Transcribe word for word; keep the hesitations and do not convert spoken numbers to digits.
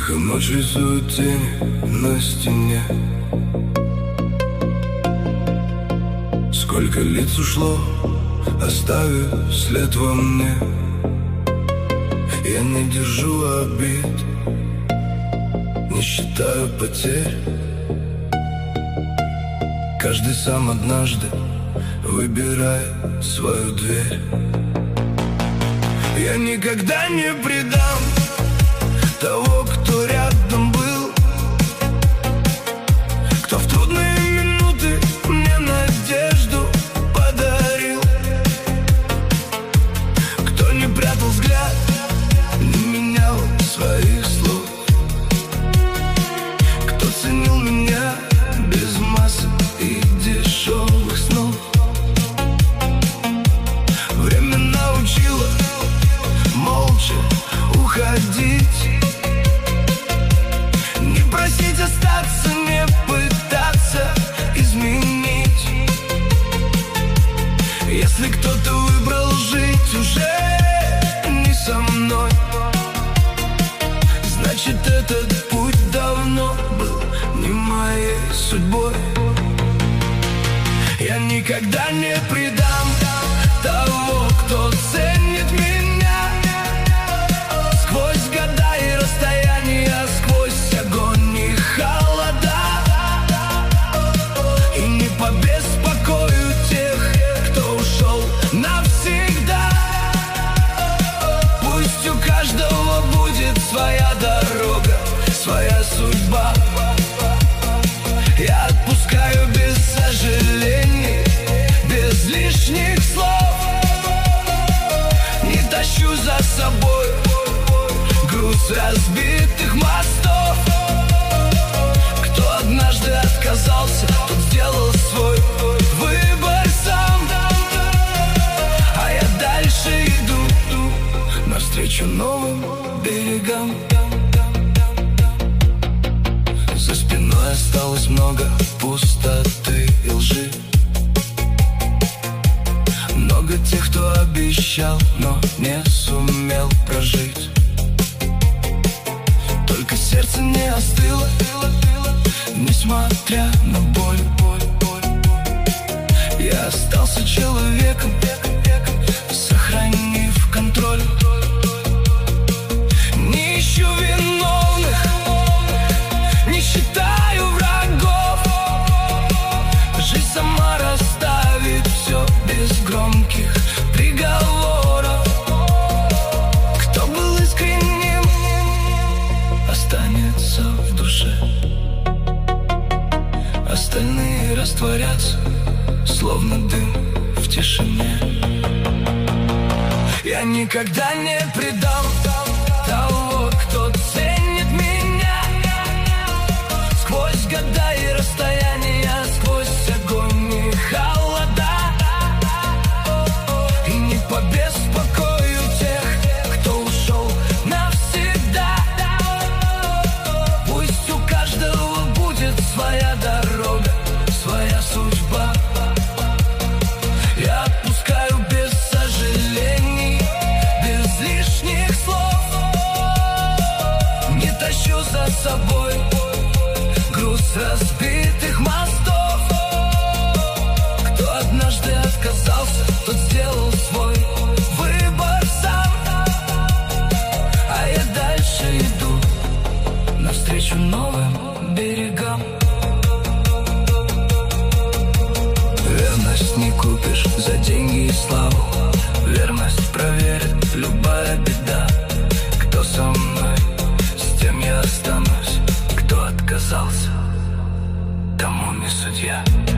Тихо ночь рисует тени на стене. Сколько лиц ушло, оставив след во мне. Я не держу обид, не считаю потерь. Каждый сам однажды выбирает свою дверь. Я никогда не предам того, кто рядом был, кто в трудные минуты мне надежду подарил, кто не прятал взгляд, не менял своих слов, кто ценил меня без масок и дешевых снов. Время научило молча уходить, не просить остаться, не пытаться изменить. Если кто-то выбрал жить уже не со мной, значит, этот путь давно был не моей судьбой. Я никогда не предам того, кто ценит меня. Сквозь года и расстояния, сквозь огонь и холода, и не побеспокою тех, кто ушел навсегда. Пусть у каждого будет своя дорога, своя судьба. Я отпускаю без сожалений, без лишних слов. Не тащу за собой груз разбитых мостов. Кто однажды отказался, тот сделал свой выбор сам. А я дальше иду навстречу новым берегам. За спиной осталось много пустоты и лжи, много тех, кто обещал, но не сумел прожить. Только сердце не остыло, несмотря на боль. Я остался человеком, сохранив контроль. Не ищу виновных, не считаю врагов. Жизнь сама расставит все без громких приговоров. Кто был искренним, останется в душе. Остальные растворятся, словно дым в тишине. Я никогда не предам того, кто ценит меня. Сквозь года и расстояния, сквозь огонь и холода, и не побеспокою тех, кто ушел навсегда. Пусть у каждого будет своя дорога, своя судьба. Я отпускаю без сожалений, без лишних слов. Не тащу за собой груз разбитых мостов. Кто однажды отказался, тот сделал свой выбор сам. А я дальше иду навстречу новым берегам. Верность не купишь за деньги и славу. Верность проверит любая беда. Кто со мной, с тем я останусь. Кто отказался, тому не судья.